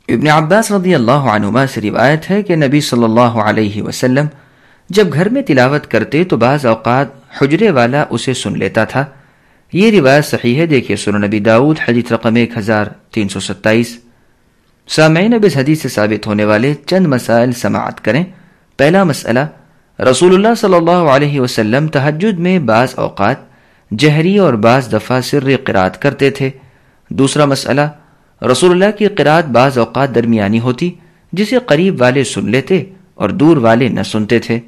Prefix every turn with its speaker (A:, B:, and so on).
A: इब्न अब्बास रज़ियल्लाहु अन्हुमा से रिवायत है कि नबी सल्लल्लाहु अलैहि वसल्लम जब घर में तिलावत करते तो बाज़ औक़ात हुजरे वाला उसे सुन लेता था। ये रिवायत सही है। देखिए सुनन नबी दाऊद हदीस रकम 1327। सामईन, अब इस हदीस से साबित होने वाले चंद मसाइल समाअत करें। पहला मसला, रसूलुल्लाह सल्लल्लाहु अलैहि वसल्लम तहज्जुद में बाज़ औक़ात जहरी और बाज़ दफ़ा सिर्री क़िरात करते थे। दूसरा मसला, रसूलुल्लाह की क़िरात बाज़ औक़ात दरमियानी होती, जिसे करीब वाले सुन लेते और दूर वाले न सुनते थे।